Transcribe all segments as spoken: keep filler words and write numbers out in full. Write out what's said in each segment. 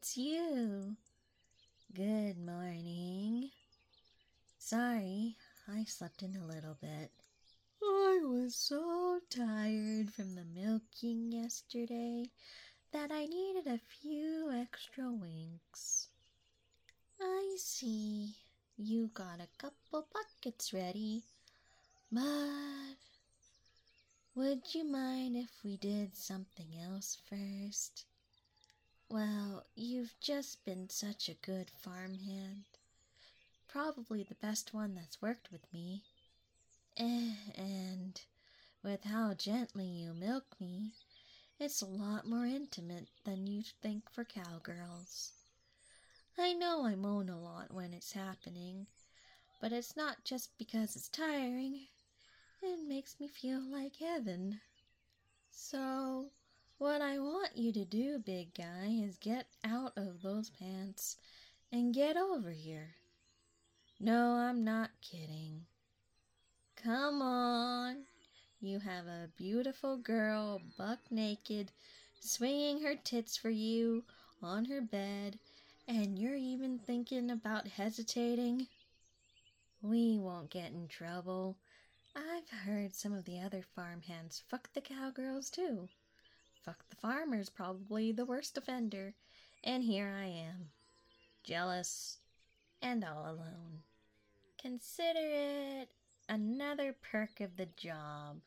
it's you. Good morning. Sorry, I slept in a little bit. I was so tired from the milking yesterday that I needed a few extra winks. I see you got a couple buckets ready, but would you mind if we did something else first? Well, you've just been such a good farmhand. Probably the best one that's worked with me. Eh, and with how gently you milk me, it's a lot more intimate than you'd think for cowgirls. I know I moan a lot when it's happening, but it's not just because it's tiring. It makes me feel like heaven. So, what I want you to do, big guy, is get out of those pants and get over here. No, I'm not kidding. Come on. You have a beautiful girl, buck naked, swinging her tits for you on her bed, and you're even thinking about hesitating? We won't get in trouble. I've heard some of the other farmhands fuck the cowgirls too. Fuck the farmer's probably the worst offender, and here I am, jealous and all alone. Consider it another perk of the job.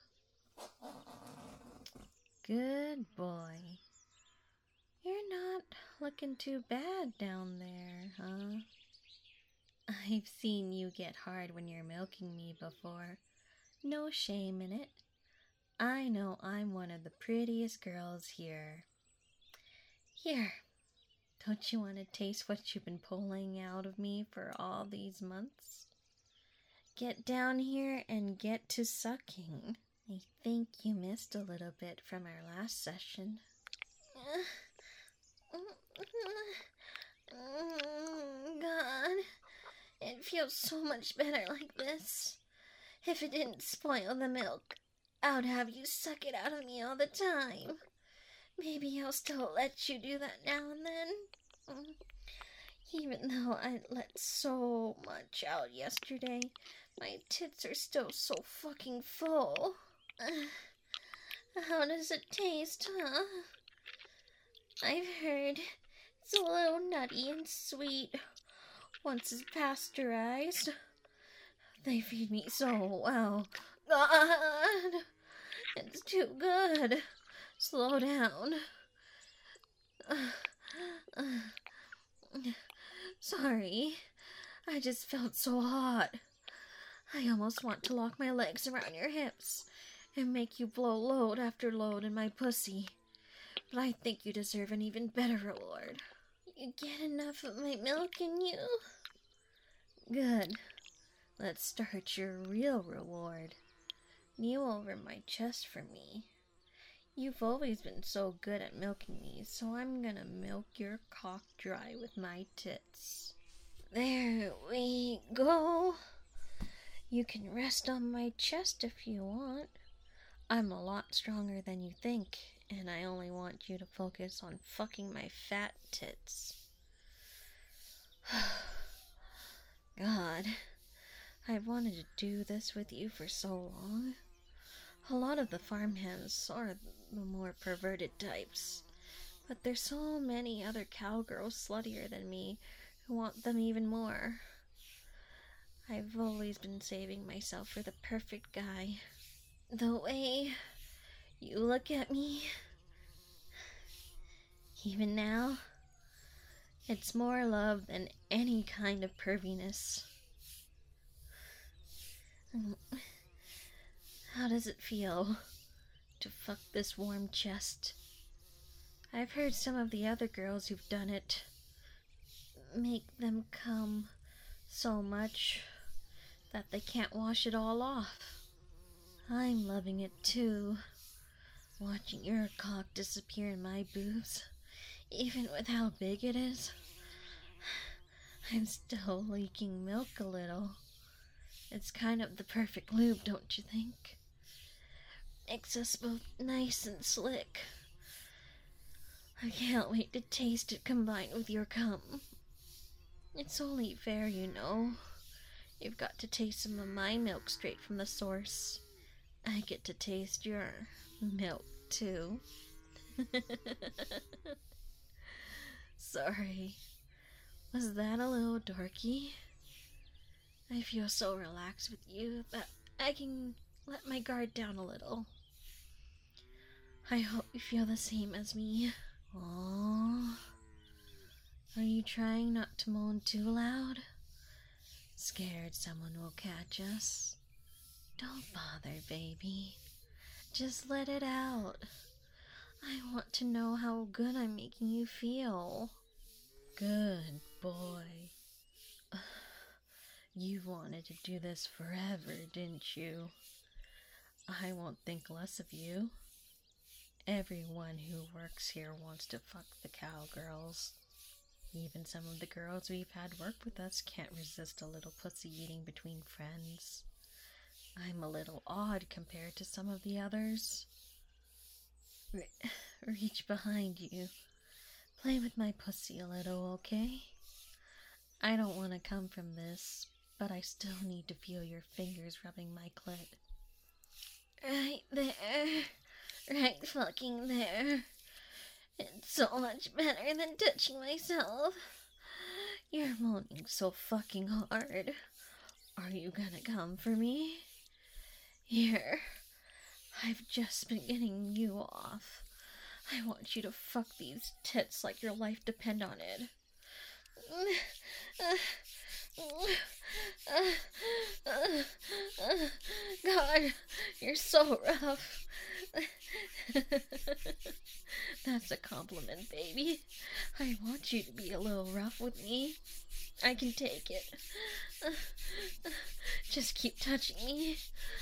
Good boy. You're not looking too bad down there, huh? I've seen you get hard when you're milking me before. No shame in it. I know I'm one of the prettiest girls here. Here, don't you want to taste what you've been pulling out of me for all these months? Get down here and get to sucking. I think you missed a little bit from our last session. God, it feels so much better like this. If it didn't spoil the milk, I'd have you suck it out of me all the time. Maybe I'll still let you do that now and then. Even though I let so much out yesterday, my tits are still so fucking full. How does it taste, huh? I've heard it's a little nutty and sweet once it's pasteurized. They feed me so well. God, it's too good. Slow down. Sorry, I just felt so hot. I almost want to lock my legs around your hips and make you blow load after load in my pussy. But I think you deserve an even better reward. You get enough of my milk in you? Good. Let's start your real reward. Kneel over my chest for me. You've always been so good at milking me, so I'm gonna milk your cock dry with my tits. There we go. You can rest on my chest if you want. I'm a lot stronger than you think, and I only want you to focus on fucking my fat tits. God, I've wanted to do this with you for so long. A lot of the farmhands are the more perverted types, but there's so many other cowgirls sluttier than me who want them even more. I've always been saving myself for the perfect guy. The way you look at me, even now, it's more love than any kind of perviness. How does it feel to fuck this warm chest? I've heard some of the other girls who've done it make them come so much that they can't wash it all off. I'm loving it too, watching your cock disappear in my boobs, even with how big it is. I'm still leaking milk a little. It's kind of the perfect lube, don't you think? Makes us both nice and slick. I can't wait to taste it combined with your cum. It's only fair, you know. You've got to taste some of my milk straight from the source. I get to taste your milk, too. Sorry. Was that a little dorky? I feel so relaxed with you that I can let my guard down a little. I hope you feel the same as me. Aww. Are you trying not to moan too loud? Scared someone will catch us? Don't bother, baby. Just let it out. I want to know how good I'm making you feel. Good boy. You wanted to do this forever, didn't you? I won't think less of you. Everyone who works here wants to fuck the cowgirls. Even some of the girls we've had work with us can't resist a little pussy eating between friends. I'm a little odd compared to some of the others. Re- reach behind you. Play with my pussy a little, okay? I don't want to come from this, but I still need to feel your fingers rubbing my clit. Right there. Right fucking there. It's so much better than touching myself. You're moaning so fucking hard. Are you gonna come for me? Here. I've just been getting you off. I want you to fuck these tits like your life depend on it. God, you're so rough. That's a compliment, baby. I want you to be a little rough with me. I can take it. Just keep touching me.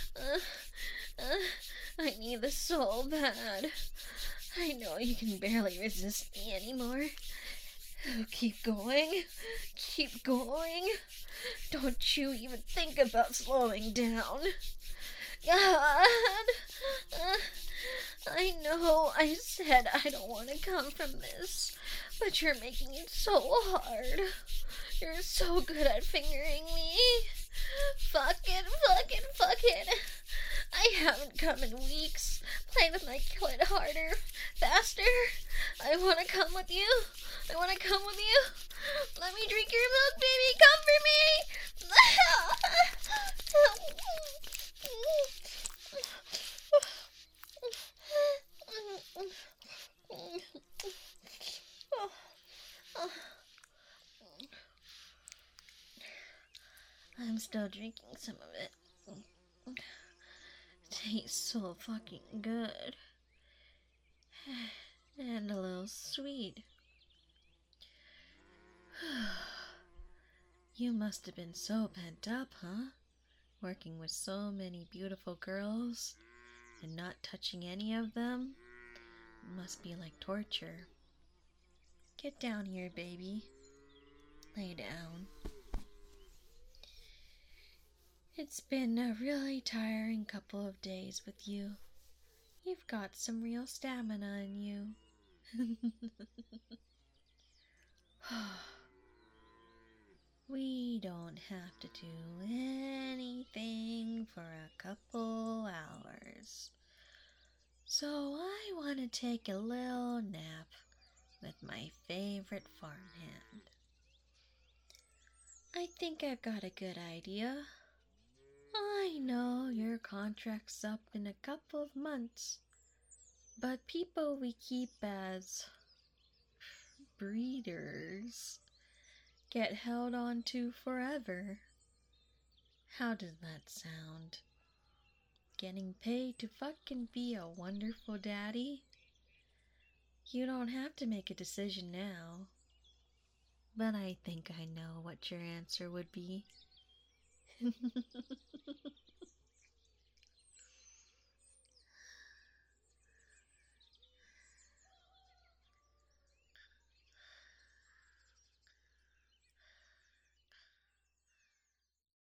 I need this so bad. I know you can barely resist me anymore. Keep going. Keep going. Don't you even think about slowing down. God. I know I said I don't want to come from this, but you're making it so hard. You're so good at fingering me. Fuck it, fuck it, fuck it. I haven't come in weeks. Play with my clit harder, faster. I want to come with you. I want to come with you. Let me drink your milk, baby. Come for me. I'm still drinking some of it. Tastes so fucking good. And a little sweet. You must have been so pent up, huh? Working with so many beautiful girls and not touching any of them must be like torture. Get down here, baby. Lay down. It's been a really tiring couple of days with you. You've got some real stamina in you. We don't have to do anything for a couple hours. So I want to take a little nap with my favorite farmhand. I think I've got a good idea. I know your contract's up in a couple of months, but people we keep as breeders get held on to forever. How does that sound? Getting paid to fucking be a wonderful daddy? You don't have to make a decision now, but I think I know what your answer would be.